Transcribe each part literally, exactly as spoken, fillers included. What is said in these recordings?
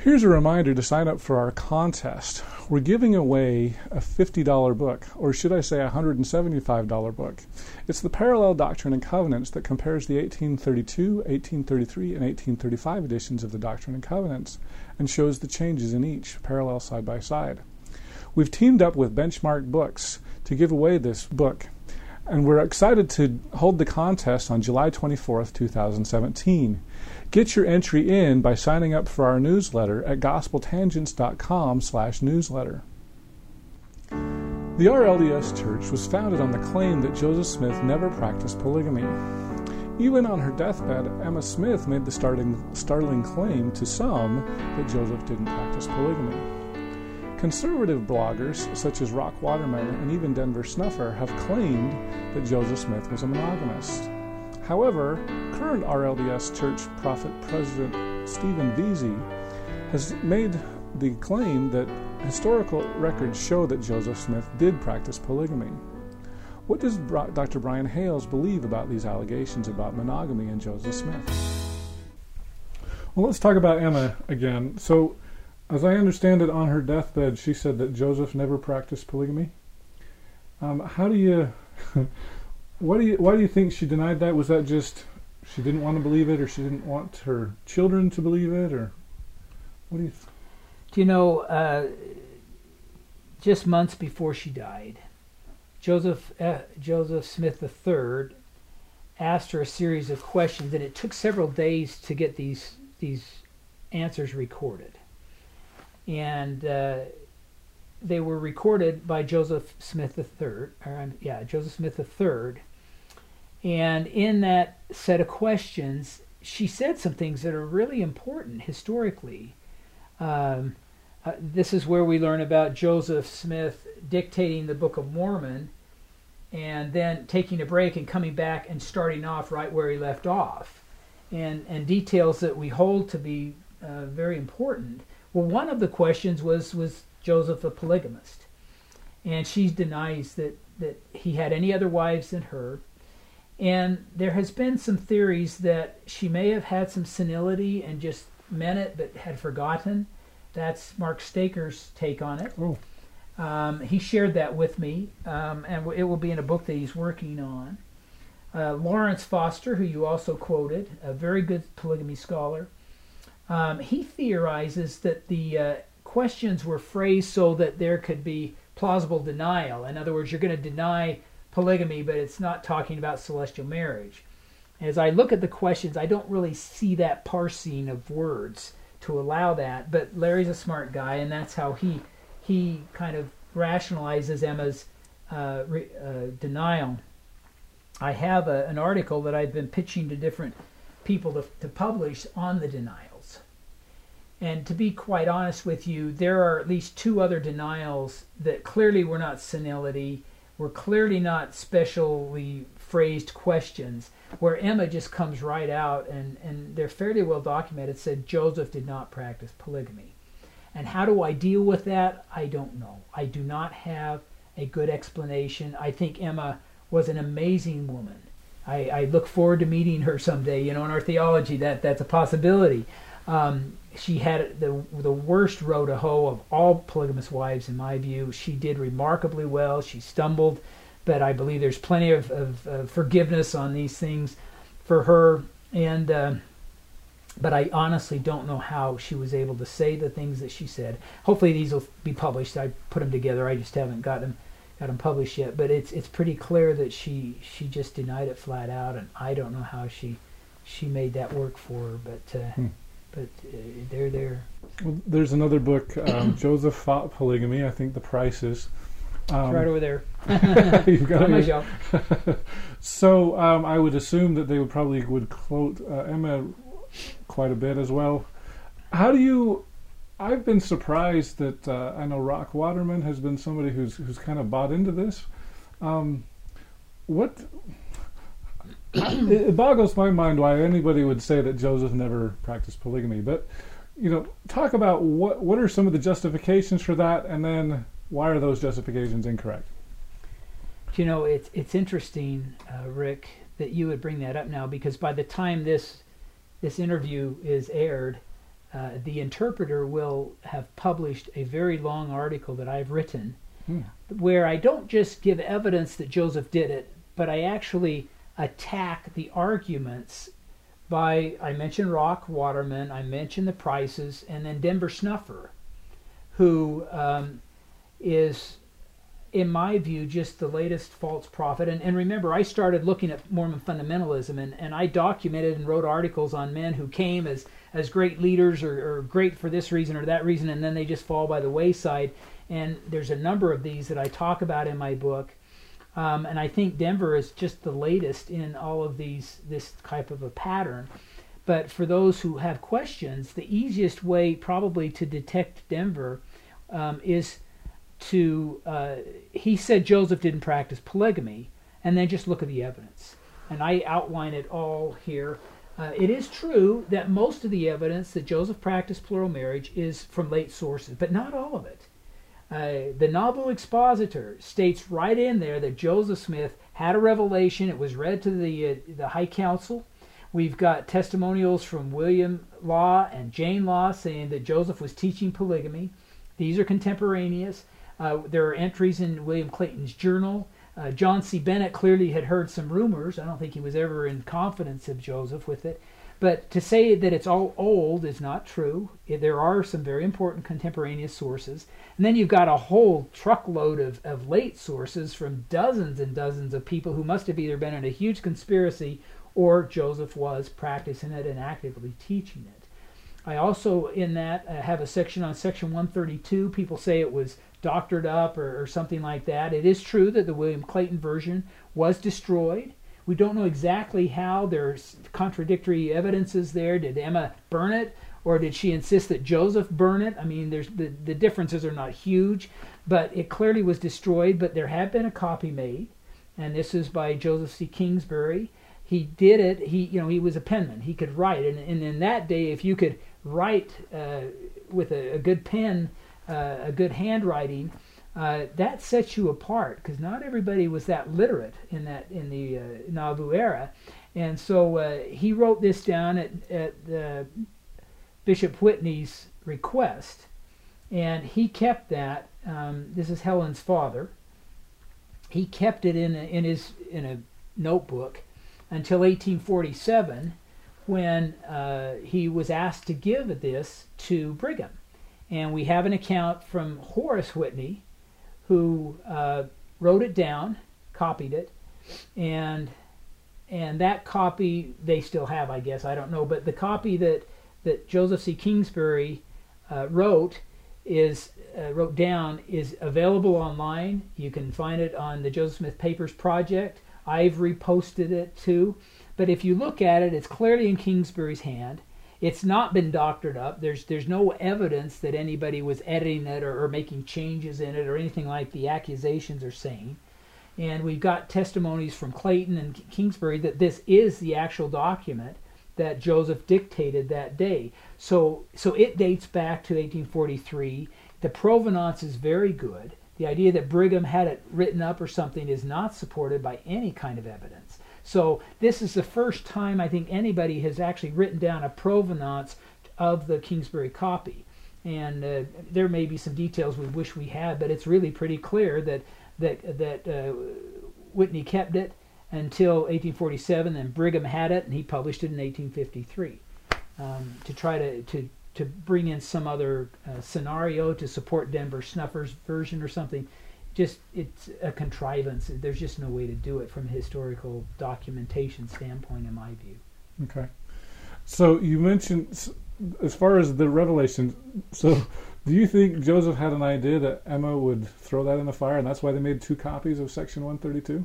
Here's a reminder to sign up for our contest. We're giving away a fifty dollar book, or should I say a one hundred seventy-five dollar book. It's the Parallel Doctrine and Covenants that compares the eighteen thirty-two, eighteen thirty-three, and eighteen thirty-five editions of the Doctrine and Covenants and shows the changes in each, parallel side by side. We've teamed up with Benchmark Books to give away this book, and we're excited to hold the contest on July twenty-fourth, two thousand seventeen. Get your entry in by signing up for our newsletter at gospeltangents.com slash newsletter. The R L D S Church was founded on the claim that Joseph Smith never practiced polygamy. Even on her deathbed, Emma Smith made the starting, startling claim to some that Joseph didn't practice polygamy. Conservative bloggers such as Rock Waterman and even Denver Snuffer have claimed that Joseph Smith was a monogamist. However, current R L D S Church Prophet President Stephen Veazey has made the claim that historical records show that Joseph Smith did practice polygamy. What does Doctor Brian Hales believe about these allegations about monogamy in Joseph Smith? Well, let's talk about Emma again. So, as I understand it, on her deathbed, she said that Joseph never practiced polygamy. Um, how do you... What do you, why do you think she denied that? Was that just she didn't want to believe it, or she didn't want her children to believe it, or what do you think? Do you know, uh, just months before she died, Joseph uh, Joseph Smith the third asked her a series of questions, and it took several days to get these these answers recorded. And uh, they were recorded by Joseph Smith the third, or um, yeah, Joseph Smith the third. And in that set of questions, she said some things that are really important historically. Um, uh, this is where we learn about Joseph Smith dictating the Book of Mormon and then taking a break and coming back and starting off right where he left off. And, and details that we hold to be uh, very important. Well, one of the questions was, was Joseph a polygamist? And she denies that, that he had any other wives than her. And there has been some theories that she may have had some senility and just meant it but had forgotten. That's Mark Staker's take on it. Oh. Um, he shared that with me, um, and it will be in a book that he's working on. Uh, Lawrence Foster, who you also quoted, a very good polygamy scholar, um, he theorizes that the uh, questions were phrased so that there could be plausible denial. In other words, you're going to deny polygamy, but it's not talking about celestial marriage. As I look at the questions, I don't really see that parsing of words to allow that, but Larry's a smart guy, and that's how he he kind of rationalizes Emma's uh, re, uh, denial. I have a, an article that I've been pitching to different people to, to publish on the denials. And to be quite honest with you, there are at least two other denials that clearly were not senility, were clearly not specially phrased questions, where Emma just comes right out, and, and they're fairly well documented, said Joseph did not practice polygamy. And how do I deal with that? I don't know. I do not have a good explanation. I think Emma was an amazing woman. I, I look forward to meeting her someday. You know, in our theology, that that's a possibility. Um, she had the the worst row to hoe of all polygamous wives, in my view. She did remarkably well. She stumbled, but I believe there's plenty of, of, of forgiveness on these things for her. And uh, but I honestly don't know how she was able to say the things that she said. Hopefully these will be published. I put them together. I just haven't got them got them published yet. But it's it's pretty clear that she she just denied it flat out, and I don't know how she she made that work for her. But uh, hmm. but uh, they're there. Well, there's another book, um, Joseph Fought Polygamy. I think the price is. Um, it's right over there. You've got on it. my shelf. So um, I would assume that they would probably would quote uh, Emma quite a bit as well. How do you? I've been surprised that uh, I know Rock Waterman has been somebody who's who's kind of bought into this. Um, what? It boggles my mind why anybody would say that Joseph never practiced polygamy. But you know, talk about what what are some of the justifications for that, and then why are those justifications incorrect? You know, it's it's interesting, uh, Rick, that you would bring that up now, because by the time this this interview is aired, uh, the Interpreter will have published a very long article that I've written, hmm. where I don't just give evidence that Joseph did it, but I actually attack the arguments by, I mentioned Rock Waterman, I mentioned the Prices, and then Denver Snuffer, who um, is, in my view, just the latest false prophet. And, and remember, I started looking at Mormon fundamentalism, and, and I documented and wrote articles on men who came as, as great leaders or, or great for this reason or that reason, and then they just fall by the wayside. And there's a number of these that I talk about in my book. Um, and I think Denver is just the latest in all of these, this type of a pattern. But for those who have questions, the easiest way probably to detect Denver um, is to, uh, he said Joseph didn't practice polygamy, and then just look at the evidence. And I outline it all here. Uh, it is true that most of the evidence that Joseph practiced plural marriage is from late sources, but not all of it. Uh, the Nauvoo Expositor states right in there that Joseph Smith had a revelation. It was read to the uh, the High Council. We've got testimonials from William Law and Jane Law saying that Joseph was teaching polygamy. These are contemporaneous. Uh, there are entries in William Clayton's journal. Uh, John C. Bennett clearly had heard some rumors. I don't think he was ever in confidence of Joseph with it. But to say that it's all old is not true. There are some very important contemporaneous sources. And then you've got a whole truckload of, of late sources from dozens and dozens of people who must have either been in a huge conspiracy or Joseph was practicing it and actively teaching it. I also, in that, uh, have a section on Section one thirty-two. People say it was doctored up or, or something like that. It is true that the William Clayton version was destroyed. We don't know exactly how. There's contradictory evidences there. Did Emma burn it, or did she insist that Joseph burn it? I mean, there's the, the differences are not huge, but it clearly was destroyed. But there had been a copy made, and this is by Joseph C. Kingsbury. He did it. He, you know, he was a penman. He could write, and, and in that day, if you could write uh, with a, a good pen, uh, a good handwriting, Uh, that sets you apart, because not everybody was that literate in that in the uh, Nauvoo era, and so uh, he wrote this down at, at uh, Bishop Whitney's request, and he kept that. Um, this is Helen's father. He kept it in a, in his in a notebook until eighteen forty-seven, when uh, he was asked to give this to Brigham, and we have an account from Horace Whitney, who uh, wrote it down, copied it, and and that copy they still have, I guess, I don't know, but the copy that that Joseph C. Kingsbury uh, wrote is uh, wrote down is available online. You can find it on the Joseph Smith Papers Project. I've reposted it too, but if you look at it, it's clearly in Kingsbury's hand. It's not been doctored up. There's there's no evidence that anybody was editing it or, or making changes in it or anything like the accusations are saying. And we've got testimonies from Clayton and Kingsbury that this is the actual document that Joseph dictated that day. So so it dates back to eighteen forty-three. The provenance is very good. The idea that Brigham had it written up or something is not supported by any kind of evidence. So this is the first time I think anybody has actually written down a provenance of the Kingsbury copy. And uh, there may be some details we wish we had, but it's really pretty clear that that that uh, Whitney kept it until eighteen forty-seven, and Brigham had it, and he published it in eighteen fifty-three um, to try to, to, to bring in some other uh, scenario to support Denver Snuffer's version or something. Just it's a contrivance. There's just no way to do it from a historical documentation standpoint, in my view. Okay. So you mentioned, as far as the revelation, so do you think Joseph had an idea that Emma would throw that in the fire, and that's why they made two copies of Section one thirty-two?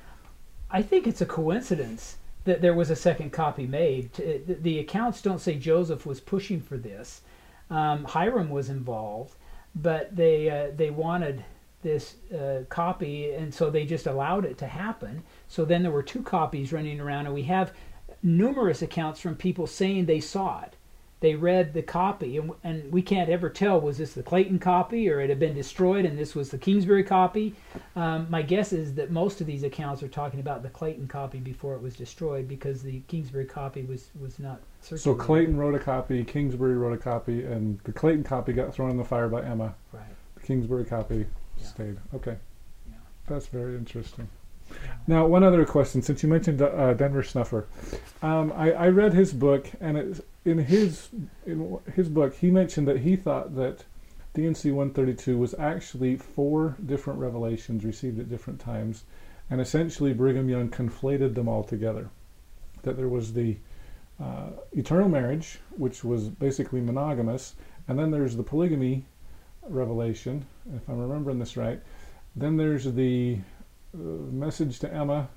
I think it's a coincidence that there was a second copy made. The accounts don't say Joseph was pushing for this. Um, Hiram was involved, but they uh, they wanted this uh, copy, and so they just allowed it to happen. So then there were two copies running around, and we have numerous accounts from people saying they saw it. they read the copy, and, and we can't ever tell, was this the Clayton copy or it had been destroyed and this was the Kingsbury copy? Um, my guess is that most of these accounts are talking about the Clayton copy before it was destroyed, because the Kingsbury copy was, was not circulated. So Clayton wrote a copy, Kingsbury wrote a copy, and the Clayton copy got thrown in the fire by Emma. Right. The Kingsbury copy Yeah. stayed. Okay. Yeah. That's very interesting. Yeah. Now, one other question, since you mentioned uh, Denver Snuffer. Um, I, I read his book, and it, in his in his book, he mentioned that he thought that D and C one thirty-two was actually four different revelations received at different times, and essentially Brigham Young conflated them all together. That there was the uh, eternal marriage, which was basically monogamous, and then there's the polygamy revelation, if I'm remembering this right. Then there's the uh, message to Emma,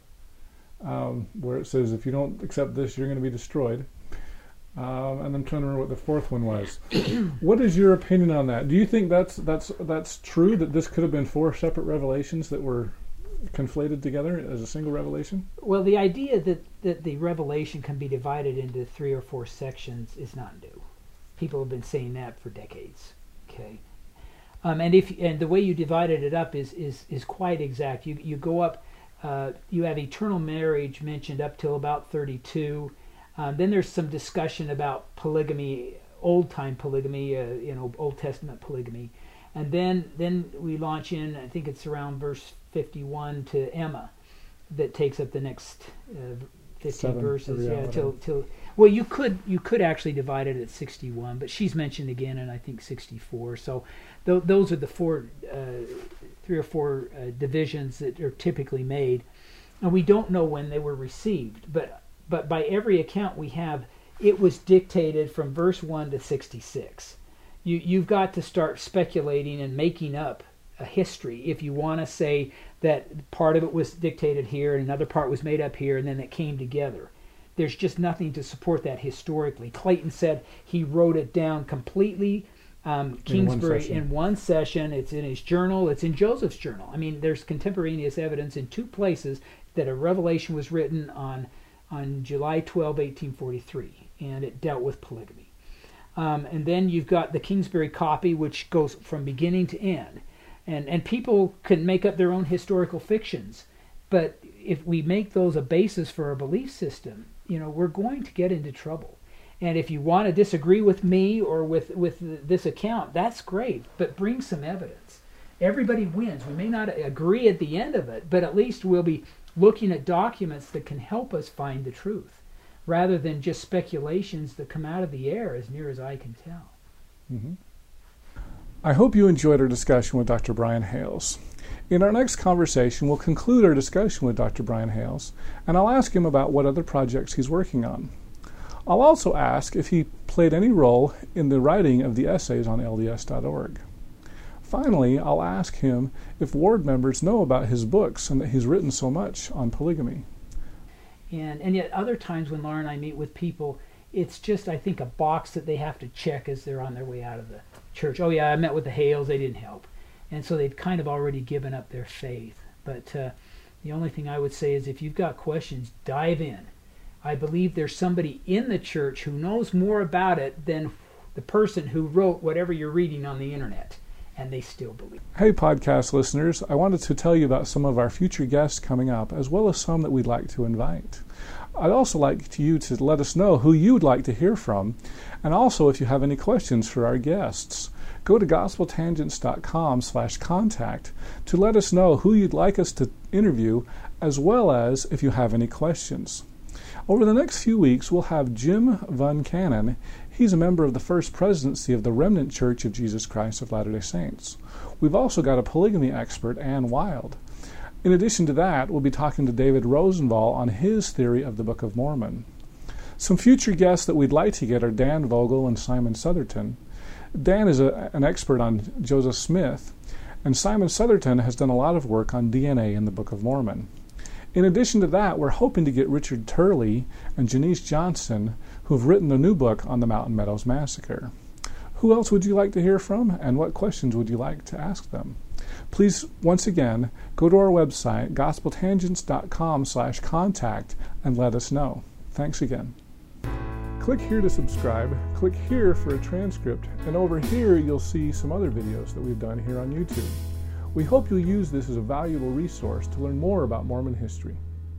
um, where it says, if you don't accept this, you're going to be destroyed. Um, and I'm trying to remember what the fourth one was. What is your opinion on that? Do you think that's that's that's true, that this could have been four separate revelations that were conflated together as a single revelation? Well, the idea that, that the revelation can be divided into three or four sections is not new. People have been saying that for decades. Okay. Um, and if and the way you divided it up is is, is quite exact. You you go up, uh, you have eternal marriage mentioned up till about thirty-two. Um, then there's some discussion about polygamy, old time polygamy, uh, you know, Old Testament polygamy, and then then we launch in. I think it's around verse fifty-one to Emma, that takes up the next uh, fifteen Seven, verses. yeah, Yeah, till till. Well, you could you could actually divide it at sixty-one, but she's mentioned again in I think sixty-four. So th- those are the four, uh, three or four uh, divisions that are typically made, and we don't know when they were received. But but by every account we have, it was dictated from verse one to sixty-six. You you've got to start speculating and making up a history if you want to say that part of it was dictated here and another part was made up here and then it came together. There's just nothing to support that historically. Clayton said he wrote it down completely, um, Kingsbury, in one, in one session. It's in his journal. It's in Joseph's journal. I mean, there's contemporaneous evidence in two places that a revelation was written on on July twelfth, eighteen forty-three, and it dealt with polygamy. Um, and then you've got the Kingsbury copy, which goes from beginning to end. And and people can make up their own historical fictions, but if we make those a basis for our belief system, you know, we're going to get into trouble. And if you want to disagree with me or with, with this account, that's great, but bring some evidence. Everybody wins. We may not agree at the end of it, but at least we'll be looking at documents that can help us find the truth, rather than just speculations that come out of the air, as near as I can tell. Mm-hmm. I hope you enjoyed our discussion with Doctor Brian Hales. In our next conversation, we'll conclude our discussion with Doctor Brian Hales, and I'll ask him about what other projects he's working on. I'll also ask if he played any role in the writing of the essays on L D S dot org. Finally, I'll ask him if ward members know about his books and that he's written so much on polygamy. And and yet other times when Laura and I meet with people, it's just, I think, a box that they have to check as they're on their way out of the church. Oh yeah, I met with the Hales, they didn't help. And so they've kind of already given up their faith. But uh, the only thing I would say is if you've got questions, dive in. I believe there's somebody in the church who knows more about it than the person who wrote whatever you're reading on the internet. And they still believe. Hey podcast listeners, I wanted to tell you about some of our future guests coming up, as well as some that we'd like to invite. I'd also like to you to let us know who you'd like to hear from, and also if you have any questions for our guests. Go to gospel tangents dot com slash contact to let us know who you'd like us to interview, as well as if you have any questions. Over the next few weeks, we'll have Jim Van Cannon. He's a member of the First Presidency of the Remnant Church of Jesus Christ of Latter-day Saints. We've also got a polygamy expert, Ann Wild. In addition to that, we'll be talking to David Rosenval on his theory of the Book of Mormon. Some future guests that we'd like to get are Dan Vogel and Simon Southerton. Dan is a, an expert on Joseph Smith, and Simon Southerton has done a lot of work on D N A in the Book of Mormon. In addition to that, we're hoping to get Richard Turley and Janice Johnson, who've written a new book on the Mountain Meadows Massacre. Who else would you like to hear from, and what questions would you like to ask them? Please, once again, go to our website, gospel tangents dot com slash contact, and let us know. Thanks again. Click here to subscribe, click here for a transcript, and over here you'll see some other videos that we've done here on YouTube. We hope you'll use this as a valuable resource to learn more about Mormon history.